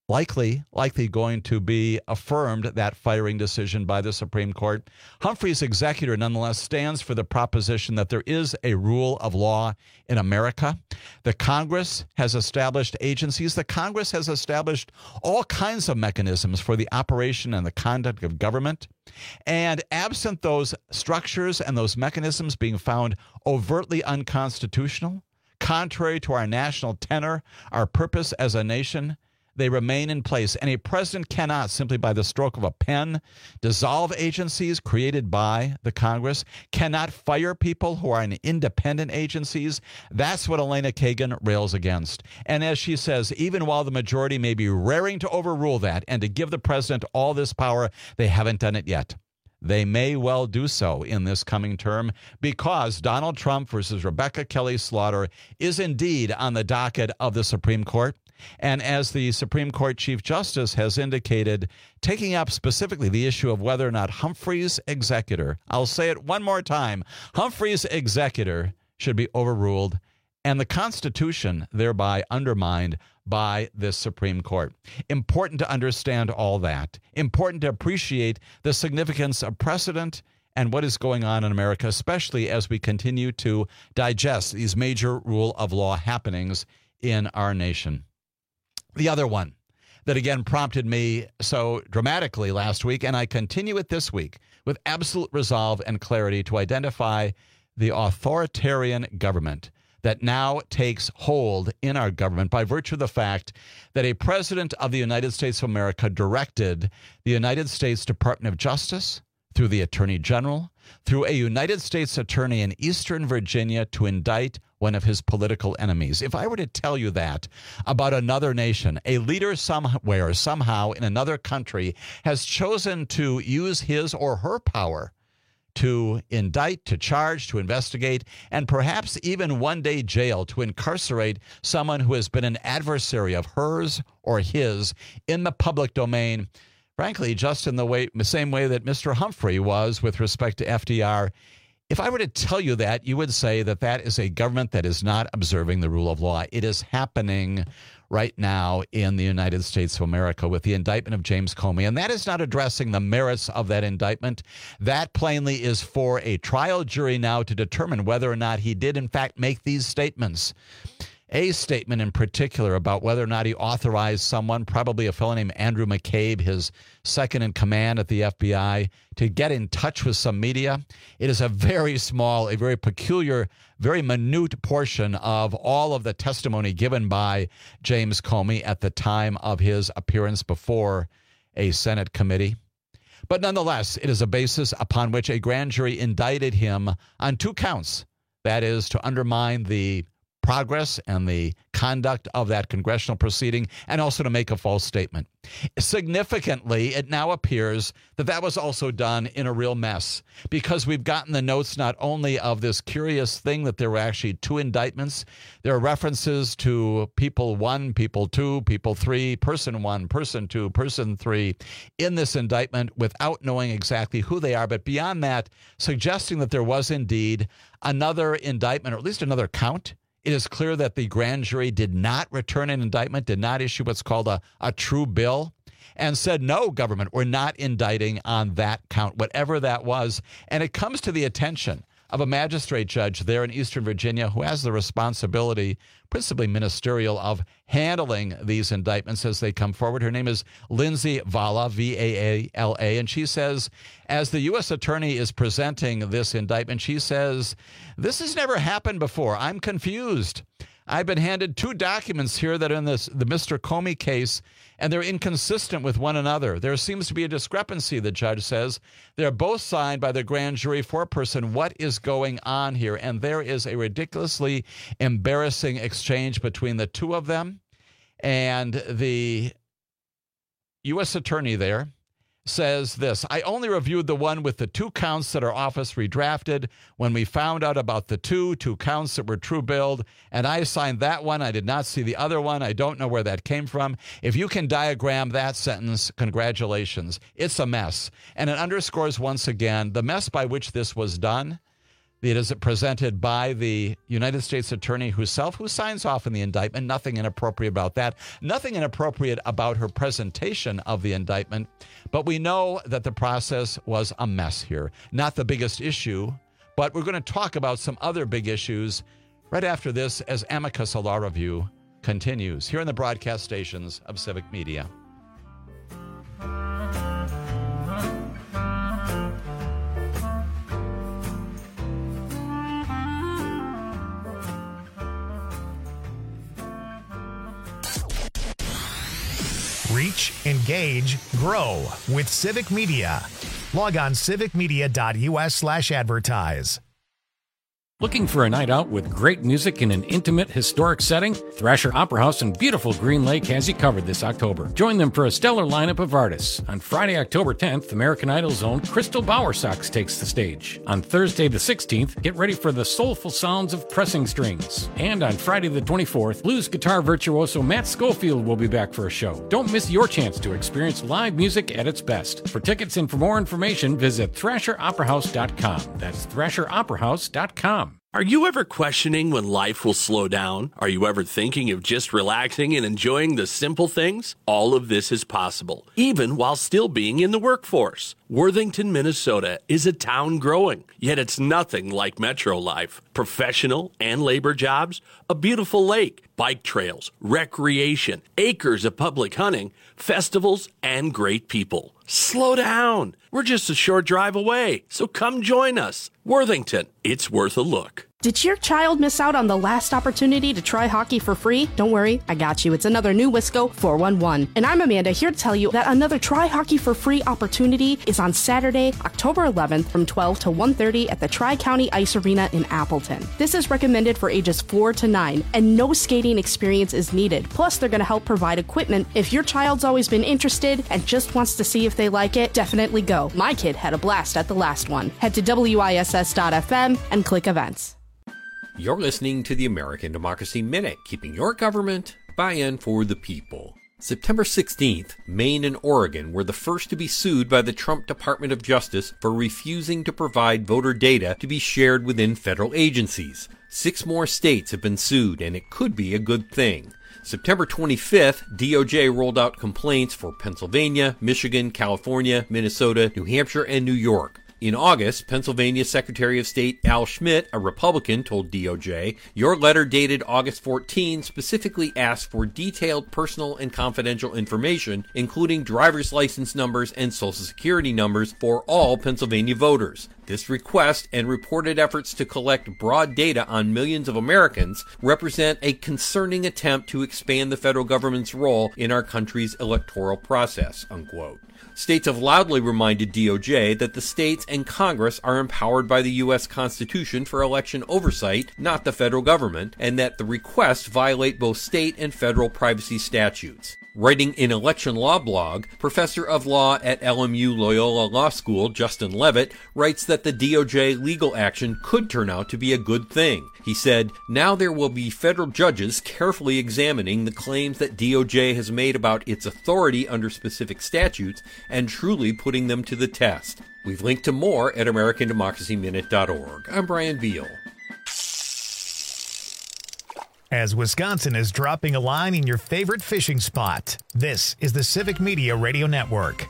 likely, likely going to be affirmed, that firing decision by the Supreme Court. Humphrey's executor nonetheless stands for the proposition that there is a rule of law in America. The Congress has established agencies. The Congress has established all kinds of mechanisms for the operation and the conduct of government. And absent those structures and those mechanisms being found overtly unconstitutional, contrary to our national tenor, our purpose as a nation, they remain in place. And a president cannot, simply by the stroke of a pen, dissolve agencies created by the Congress, cannot fire people who are in independent agencies. That's what Elena Kagan rails against. And as she says, even while the majority may be raring to overrule that and to give the president all this power, they haven't done it yet. They may well do so in this coming term because Donald Trump versus Rebecca Kelly Slaughter is indeed on the docket of the Supreme Court. And as the Supreme Court Chief Justice has indicated, taking up specifically the issue of whether or not Humphrey's executor, I'll say it one more time, Humphrey's executor should be overruled and the Constitution thereby undermined by this Supreme Court. Important to understand all that. Important to appreciate the significance of precedent and what is going on in America, especially as we continue to digest these major rule of law happenings in our nation. The other one that again prompted me so dramatically last week, and I continue it this week with absolute resolve and clarity to identify the authoritarian government that now takes hold in our government by virtue of the fact that a president of the United States of America directed the United States Department of Justice through the Attorney General, through a United States attorney in Eastern Virginia to indict one of his political enemies. If I were to tell you that about another nation, a leader somewhere, somehow in another country has chosen to use his or her power to indict, to charge, to investigate, and perhaps even one day jail to incarcerate someone who has been an adversary of hers or his in the public domain, frankly, just in the way, the same way that Mister Humphrey was with respect to F D R. If I were to tell you that, you would say that that is a government that is not observing the rule of law. It is happening right now in the United States of America with the indictment of James Comey. And that is not addressing the merits of that indictment. That plainly is for a trial jury now to determine whether or not he did, in fact, make these statements. A statement in particular about whether or not he authorized someone, probably a fellow named Andrew McCabe, his second in command at the F B I, to get in touch with some media. It is a very small, a very peculiar, very minute portion of all of the testimony given by James Comey at the time of his appearance before a Senate committee. But nonetheless, it is a basis upon which a grand jury indicted him on two counts. That is, to undermine the progress and the conduct of that congressional proceeding, and also to make a false statement. Significantly, it now appears that that was also done in a real mess, because we've gotten the notes not only of this curious thing that there were actually two indictments, there are references to people one, people two, people three, person one, person two, person three in this indictment without knowing exactly who they are, but beyond that, suggesting that there was indeed another indictment, or at least another count. It is clear that the grand jury did not return an indictment, did not issue what's called a, a true bill, and said, no, government, we're not indicting on that count, whatever that was. And it comes to the attention of a magistrate judge there in Eastern Virginia who has the responsibility, principally ministerial, of handling these indictments as they come forward. Her name is Lindsay Vaala, V A A L A, and she says, as the U S attorney is presenting this indictment, she says, this has never happened before. I'm confused. I've been handed two documents here that are in this, the Mister Comey case, and they're inconsistent with one another. There seems to be a discrepancy, the judge says. They're both signed by the grand jury foreperson. What is going on here? And there is a ridiculously embarrassing exchange between the two of them. And the U S attorney there says this: I only reviewed the one with the two counts that our office redrafted. When we found out about the two, two counts that were true billed, and I assigned that one. I did not see the other one. I don't know where that came from. If you can diagram that sentence, congratulations. It's a mess. And it underscores once again the mess by which this was done. It is presented by the United States Attorney herself, who signs off on the indictment. Nothing inappropriate about that. Nothing inappropriate about her presentation of the indictment. But we know that the process was a mess here. Not the biggest issue, but we're going to talk about some other big issues right after this as Amicus, a Law Review, continues here on the broadcast stations of Civic Media. Reach, engage, grow with Civic Media. Log on civicmedia.us slash advertise. Looking for a night out with great music in an intimate, historic setting? Thrasher Opera House in beautiful Green Lake has you covered this October. Join them for a stellar lineup of artists. On Friday, October tenth, American Idol's own Crystal Bowersox takes the stage. On Thursday the sixteenth, get ready for the soulful sounds of Pressing Strings. And on Friday the twenty-fourth, blues guitar virtuoso Matt Schofield will be back for a show. Don't miss your chance to experience live music at its best. For tickets and for more information, visit thrasher opera house dot com. That's thrasher opera house dot com. Are you ever questioning when life will slow down? Are you ever thinking of just relaxing and enjoying the simple things? All of this is possible, even while still being in the workforce. Worthington, Minnesota is a town growing, yet it's nothing like metro life. Professional and labor jobs, a beautiful lake, bike trails, recreation, acres of public hunting, festivals, and great people. Slow down. We're just a short drive away, so come join us. Worthington, it's worth a look. Did your child miss out on the last opportunity to try hockey for free? Don't worry, I got you. It's another new Wisco four one one. And I'm Amanda, here to tell you that another Try Hockey for Free opportunity is on Saturday, October eleventh from twelve to one thirty at the Tri-County Ice Arena in Appleton. This is recommended for ages four to nine, and no skating experience is needed. Plus, they're going to help provide equipment. If your child's always been interested and just wants to see if they like it, definitely go. My kid had a blast at the last one. Head to W I S S dot F M and click events. You're listening to the American Democracy Minute, keeping your government by-in for the people. September sixteenth, Maine and Oregon were the first to be sued by the Trump Department of Justice for refusing to provide voter data to be shared within federal agencies. Six more states have been sued, and it could be a good thing. September twenty-fifth, D O J rolled out complaints for Pennsylvania, Michigan, California, Minnesota, New Hampshire, and New York. In August, Pennsylvania Secretary of State Al Schmidt, a Republican, told D O J, your letter dated August fourteenth specifically asked for detailed personal and confidential information, including driver's license numbers and social security numbers for all Pennsylvania voters. This request and reported efforts to collect broad data on millions of Americans represent a concerning attempt to expand the federal government's role in our country's electoral process, unquote. States have loudly reminded D O J that the states and Congress are empowered by the U S Constitution for election oversight, not the federal government, and that the requests violate both state and federal privacy statutes. Writing in Election Law blog, Professor of Law at L M U Loyola Law School, Justin Levitt, writes that the D O J legal action could turn out to be a good thing. He said, now there will be federal judges carefully examining the claims that D O J has made about its authority under specific statutes and truly putting them to the test. We've linked to more at American Democracy Minute dot org. I'm Brian Beal. As Wisconsin is dropping a line in your favorite fishing spot, this is the Civic Media Radio Network.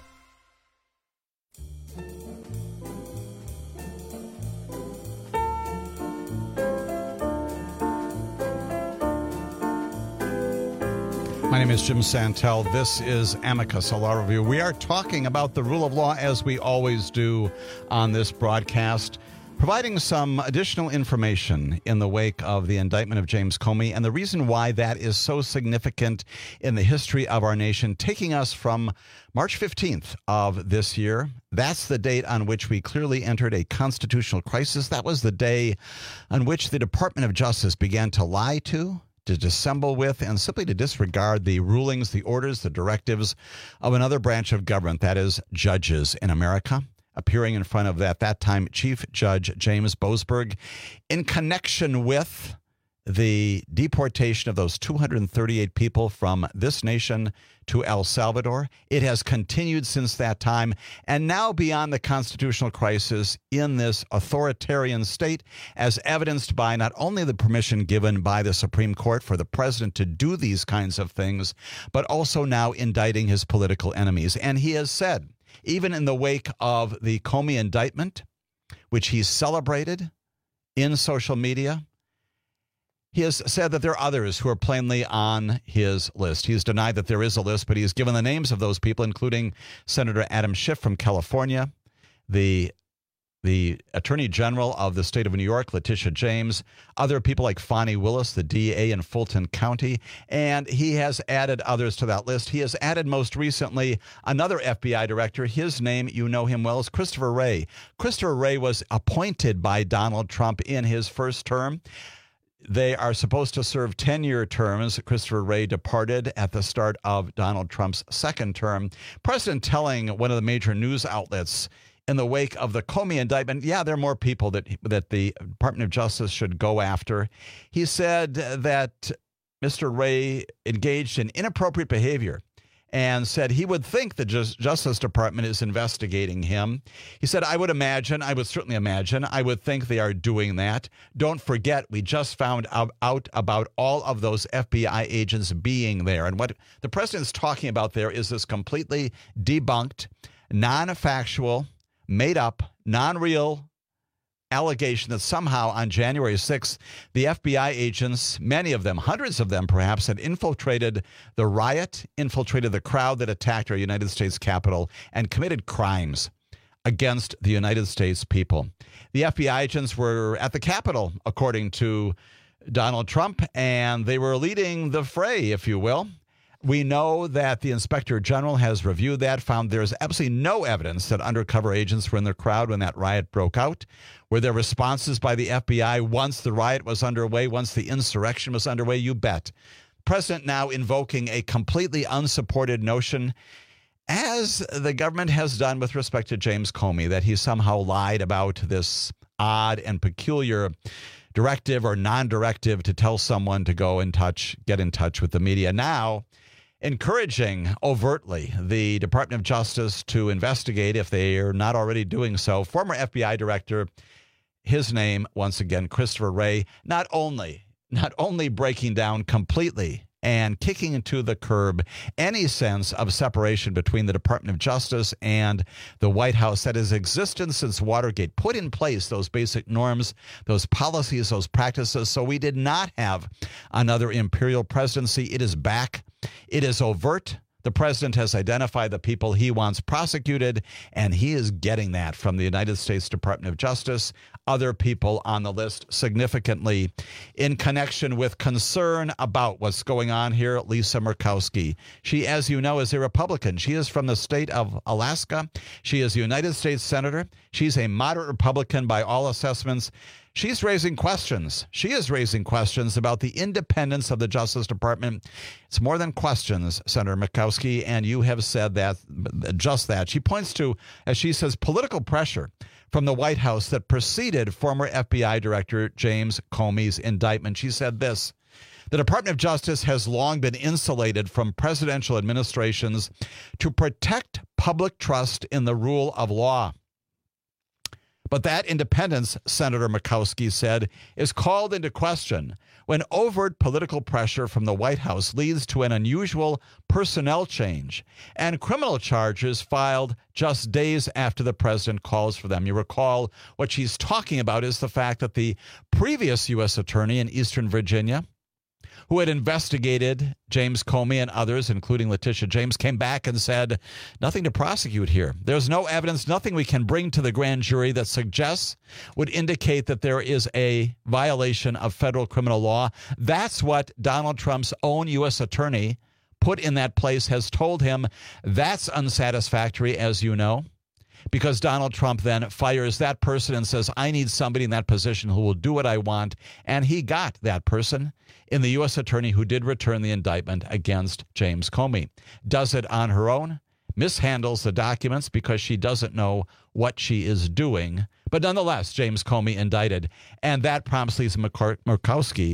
My name is Jim Santel. This is Amicus, a Law Review. We are talking about the rule of law as we always do on this broadcast, providing some additional information in the wake of the indictment of James Comey and the reason why that is so significant in the history of our nation, taking us from March fifteenth of this year. That's the date on which we clearly entered a constitutional crisis. That was the day on which the Department of Justice began to lie to, to dissemble with, and simply to disregard the rulings, the orders, the directives of another branch of government, that is, judges in America. Appearing in front of, at that time, Chief Judge James Boasberg in connection with the deportation of those two hundred thirty-eight people from this nation to El Salvador. It has continued since that time, and now beyond the constitutional crisis in this authoritarian state, as evidenced by not only the permission given by the Supreme Court for the president to do these kinds of things, but also now indicting his political enemies. And he has said, even in the wake of the Comey indictment, which he celebrated in social media, he has said that there are others who are plainly on his list. He has denied that there is a list, but he has given the names of those people, including Senator Adam Schiff from California, the the Attorney General of the state of New York, Letitia James, other people like Fani Willis, the D A in Fulton County, and he has added others to that list. He has added most recently another F B I director. His name, you know him well, is Christopher Wray. Christopher Wray was appointed by Donald Trump in his first term. They are supposed to serve ten-year terms. Christopher Wray departed at the start of Donald Trump's second term. President telling one of the major news outlets in the wake of the Comey indictment, yeah, there are more people that that the Department of Justice should go after. He said that Mister Wray engaged in inappropriate behavior and said he would think the Justice Department is investigating him. He said, I would imagine, I would certainly imagine, I would think they are doing that. Don't forget, we just found out about all of those F B I agents being there. And what the president is talking about there is this completely debunked, non-factual, made up, non-real allegation that somehow on January sixth, the F B I agents, many of them, hundreds of them perhaps, had infiltrated the riot, infiltrated the crowd that attacked our United States Capitol, and committed crimes against the United States people. The F B I agents were at the Capitol, according to Donald Trump, and they were leading the fray, if you will. We know that the Inspector General has reviewed that, found there's absolutely no evidence that undercover agents were in the crowd when that riot broke out. Were there responses by the F B I once the riot was underway, once the insurrection was underway? You bet. President now invoking a completely unsupported notion, as the government has done with respect to James Comey, that he somehow lied about this odd and peculiar directive or non-directive to tell someone to go and touch, get in touch with the media. Now, encouraging overtly the Department of Justice to investigate if they are not already doing so. Former F B I director, his name, once again, Christopher Wray, not only, not only breaking down completely and kicking into the curb any sense of separation between the Department of Justice and the White House that has existed since Watergate, put in place those basic norms, those policies, those practices. So we did not have another imperial presidency. It is back. It is overt. The president has identified the people he wants prosecuted, and he is getting that from the United States Department of Justice. Other people on the list significantly in connection with concern about what's going on here. Lisa Murkowski. She, as you know, is a Republican. She is from the state of Alaska. She is a United States Senator. She's a moderate Republican by all assessments. She's raising questions. She is raising questions about the independence of the Justice Department. It's more than questions, Senator Murkowski, and you have said that, just that. She points to, as she says, political pressure from the White House that preceded former F B I Director James Comey's indictment. She said this: the Department of Justice has long been insulated from presidential administrations to protect public trust in the rule of law. But that independence, Senator Murkowski said, is called into question when overt political pressure from the White House leads to an unusual personnel change and criminal charges filed just days after the president calls for them. You recall what she's talking about is the fact that the previous U S attorney in Eastern Virginia, who had investigated James Comey and others, including Letitia James, came back and said, nothing to prosecute here. There's no evidence, nothing we can bring to the grand jury that suggests, would indicate that there is a violation of federal criminal law. That's what Donald Trump's own U S attorney put in that place has told him. That's unsatisfactory, as you know, because Donald Trump then fires that person and says, I need somebody in that position who will do what I want. And he got that person in the U S attorney who did return the indictment against James Comey. Does it on her own, mishandles the documents because she doesn't know what she is doing. But nonetheless, James Comey indicted. And that prompts Lisa Murkowski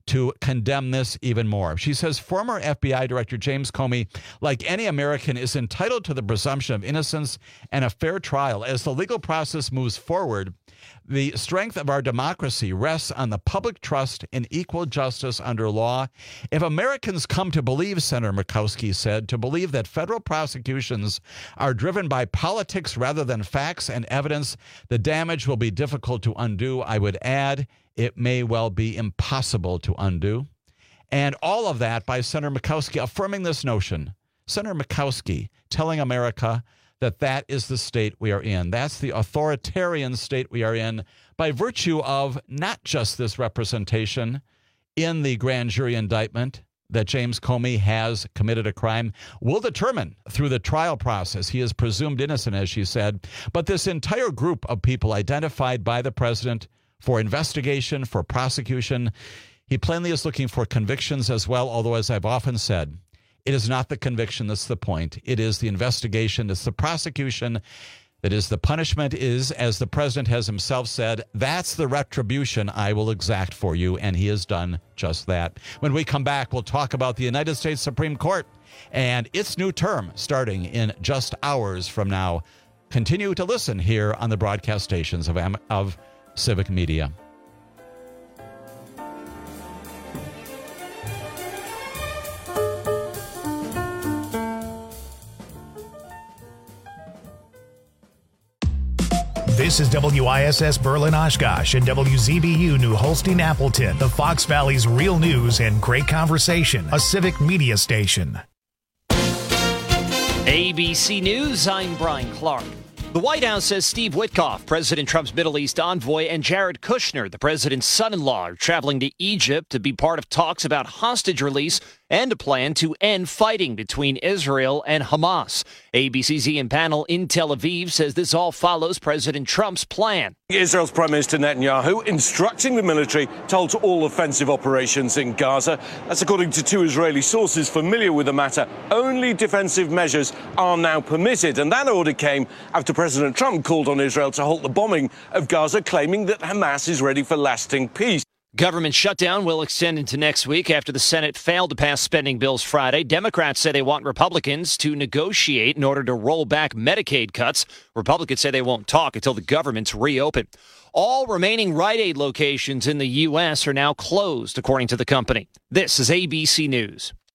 to condemn this even more. She says former F B I Director James Comey, like any American, is entitled to the presumption of innocence and a fair trial. As the legal process moves forward, the strength of our democracy rests on the public trust in equal justice under law. If Americans come to believe, Senator Murkowski said, to believe that federal prosecutions are driven by politics rather than facts and evidence, the damage will be difficult to undo. I would add, it may well be impossible to undo. And all of that by Senator Murkowski affirming this notion. Senator Murkowski telling America that that is the state we are in. That's the authoritarian state we are in by virtue of not just this representation in the grand jury indictment that James Comey has committed a crime. We'll determine through the trial process. He is presumed innocent, as she said. But this entire group of people identified by the president for investigation, for prosecution, he plainly is looking for convictions as well, although, as I've often said, it is not the conviction that's the point. It is the investigation. It's the prosecution that is the punishment is, as the president has himself said, that's the retribution I will exact for you, and he has done just that. When we come back, we'll talk about the United States Supreme Court and its new term starting in just hours from now. Continue to listen here on the broadcast stations of, of Civic Media. This is W I S S Berlin Oshkosh and W Z B U New Holstein Appleton, the Fox Valley's real news and great conversation, a Civic Media station. A B C News, I'm Brian Clark. The White House says Steve Witkoff, President Trump's Middle East envoy, and Jared Kushner, the president's son-in-law, are traveling to Egypt to be part of talks about hostage release and a plan to end fighting between Israel and Hamas. A B C's Ian Panel in Tel Aviv says this all follows President Trump's plan. Israel's Prime Minister Netanyahu instructing the military to halt all offensive operations in Gaza. That's according to two Israeli sources familiar with the matter. Only defensive measures are now permitted, and that order came after President Trump called on Israel to halt the bombing of Gaza, claiming that Hamas is ready for lasting peace. Government shutdown will extend into next week after the Senate failed to pass spending bills Friday. Democrats say they want Republicans to negotiate in order to roll back Medicaid cuts. Republicans say they won't talk until the government's reopened. All remaining Rite Aid locations in the U S are now closed, according to the company. This is A B C News.